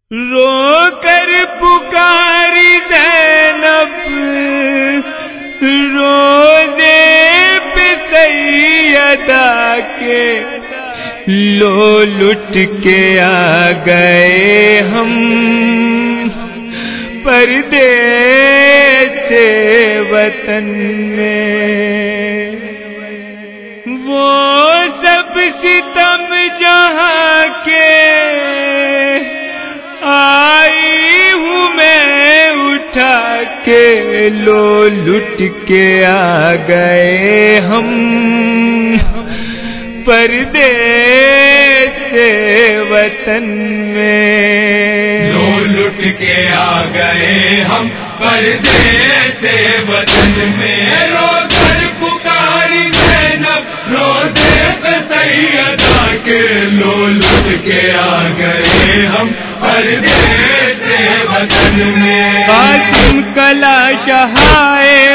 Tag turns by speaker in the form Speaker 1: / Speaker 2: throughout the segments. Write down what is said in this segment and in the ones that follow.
Speaker 1: رو کر پکاری زینب روزے پہ سیدہ کے، لو لٹ کے آ گئے ہم پردے سے وطن میں، وہ سب ستم جہاں کے آئی ہوں میں اٹھا کے، لو لٹ کے آ گئے ہم پردے سے وطن میں،
Speaker 2: لو لٹ کے آ گئے ہم پردے سے وطن میں، رو کر پکاری زینب روزے پہ سیدہ کے، لو لٹ کے آ گئے ہم پردے سے وطن میں،
Speaker 1: قاسم کلا شہائے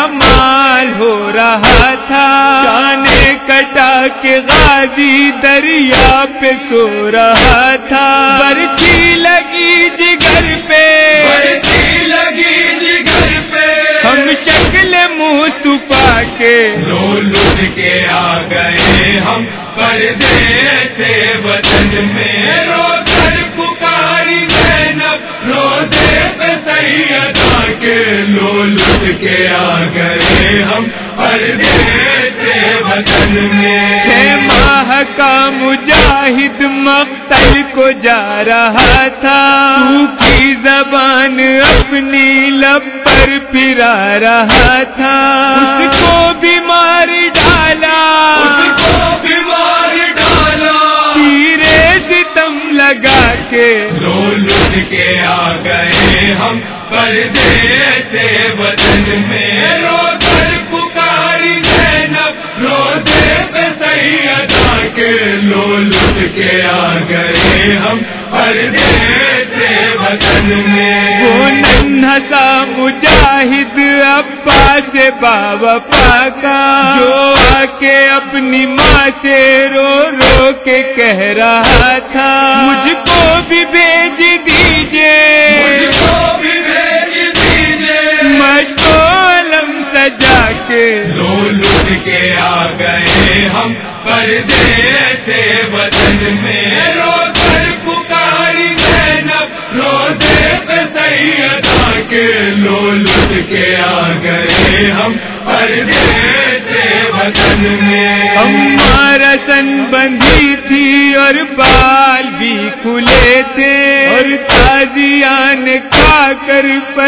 Speaker 1: پامال ہو رہا تھا، جانے کٹا کے غازی دریا پہ سو رہا تھا، برچھی لگی جگر پہ،
Speaker 2: برچھی لگی جگر پہ،
Speaker 1: ہم شکل مصطفیٰ کے،
Speaker 2: لو لٹ کے آ گئے ہم پردے سے وطن میں، رو کر پکاری زینب روزے پہ سیدہ کے، لو لٹ کے آ گئے ہم پردے سے وطن میں،
Speaker 1: 6 ماہ کا مجاہد مقتل کو جا رہا تھا، تو کی زبان اپنی لب پر پھرا رہا تھا، اس کو بیمار ڈالا،
Speaker 2: اس کو بیمار ڈالا،
Speaker 1: تیرے ستم لگا کے،
Speaker 2: لو لٹ کے آ گئے ہم پردے سے وطن میں، رو کر پکاری زینب روزے پہ سیدہ کے، لو لٹ کے آ گئے ہم پردے سے وطن میں،
Speaker 1: وہ ننھا سا مجاہد عباس باوفا کا، جو آ کے اپنی ماں سے رو رو کے کہہ رہا تھا، مجھ کو بھی بھیج دیجئے،
Speaker 2: مجھ کو بھی بھیج دیجئے،
Speaker 1: مشق و علم سجا کے،
Speaker 2: لو لٹ کے آ گئے ہم پردے سے وطن میں، رو کر پکاری زینب روزے پہ سیدہ کے، لو لٹ کے آ گئے ہم پردے سے وطن میں،
Speaker 1: ہمارا سن بندھی تھی اور بال بھی کھلے تھے، اور تازیان کھا کر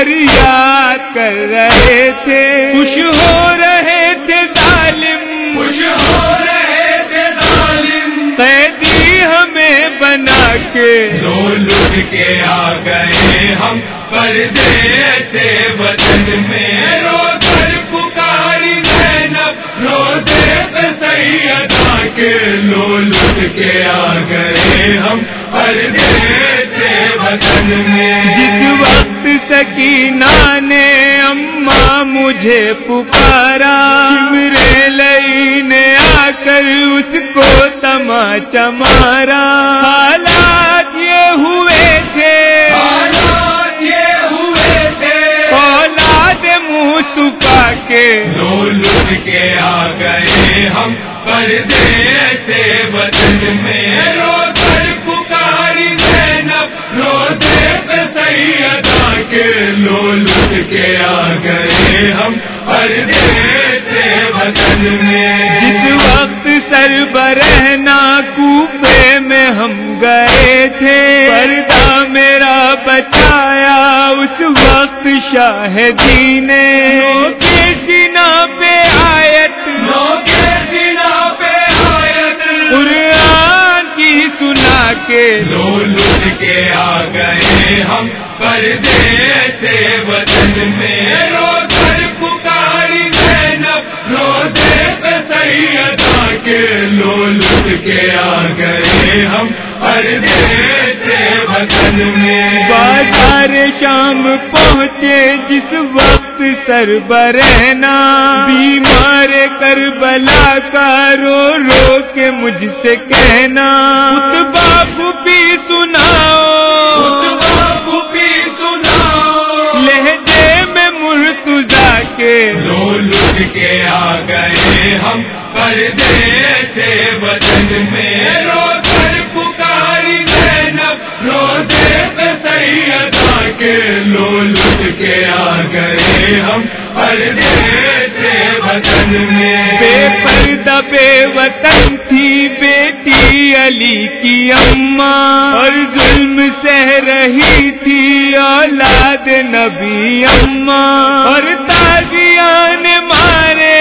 Speaker 1: فریاد کر رہے تھے، خوش ہو رہے تھے ظالم،
Speaker 2: خوش ہو رہے تھے ظالم،
Speaker 1: قیدی ہمیں بنا کے،
Speaker 2: لو لٹ کے آ گئے ہم پردے سے وطن میں، رو کر پکاری زینب روزے پہ سیدہ کے، لو لٹ کے آ گئے ہم پردے سے وطن میں،
Speaker 1: جس وقت سکینہ نے اماں مجھے پکارا، شمرے نے آ کر اس کو تماچا مارا، حالات یہ ہوئے تھے،
Speaker 2: حالات یہ ہوئے تھے،
Speaker 1: اولاد مصطفیٰ کے،
Speaker 2: لو لٹ کے آ گئے ہم پردے سے وطن میں، رو کر پکاری زینب روزے پہ سیدہ کے، لو لٹ کے آ گئے ہم پردے سے وطن میں،
Speaker 1: جس وقت سربرہنا کوفے میں ہم گئے تھے، پردہ میرا بچایا اس وقت شاہدی نے، نو کے سینہ پہ آیت،
Speaker 2: نو کے سینہ پہ آیت،
Speaker 1: قرآن کی سنا کے،
Speaker 2: لو لٹ کے آ گئے ہم پردے سے وطن میں، رو کر پکاری زینب روزے پہ سیدہ کے، لو لٹ کے آ گئے ہم پردے سے وطن میں،
Speaker 1: بازار شام پہنچے جس وقت سربرہنا، بیمار کربلا کا رو رو کے مجھ سے کہنا، خطبہ بھی سناؤ،
Speaker 2: پردے سے وطن میں رو کر پکاری زینب روزے پہ سیدہ کے لو لٹ کے آ گئے ہم پردے سے وطن میں
Speaker 1: بے پردہ بے وطن تھی بیٹی علی کی اماں اور ظلم سہ رہی تھی اولاد نبی اماں اور تازیان مارے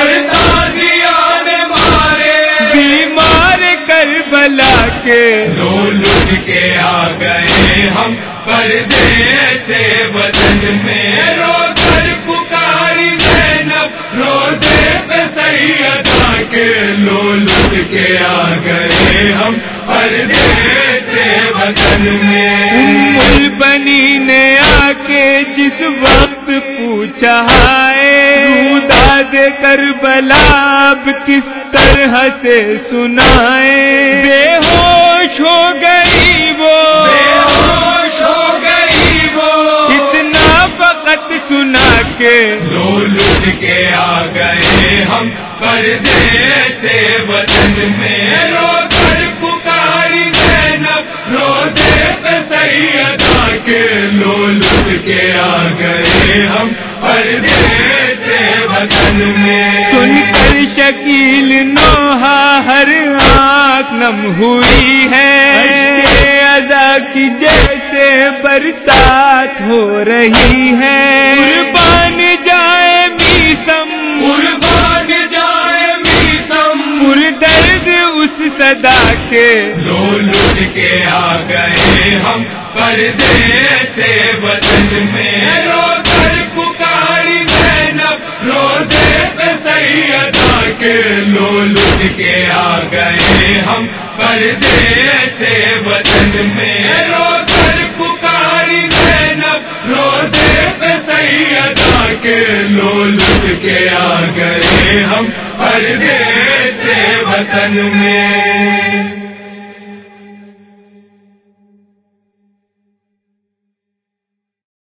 Speaker 1: بیمار کربلا کے
Speaker 2: لو لٹ کے آ گئے ہم پردے سے وطن میں رو کر پکاری زینب روزے پہ سیدہ کے لو لٹ کے آ گئے ہم پردے سے وطن میں
Speaker 1: ام البنی نے آ کے جس وقت پوچھا ہے روداد کربلا اب کس طرح سے سنائے بے ہوش ہو گئی وہ اتنا فقط سنا کے
Speaker 2: لو لٹ کے آ گئے ہم پردے سے وطن میں رو کر پکاری زینب روزے پہ سیدہ کے لو لٹ کے آ گئے ہم پردے سے وطن میں
Speaker 1: سن کر شکیل نوحہ ہر آنکھ نم ہوئی ہے ادا کی جیسے برسات ہو رہی ہے قربان جائے میثم پر درد اس صدا کے
Speaker 2: لو لٹ کے آ گئے ہم پردے سے وطن میں رو کر پکاری زینب روزے پہ سیدہ کے لو لٹ کے آ گئے ہم پردے سے وطن میں رو کر پکاری زینب روزے پہ سیدہ کے لو لٹ کے آ گئے ہم پردے سے وطن میں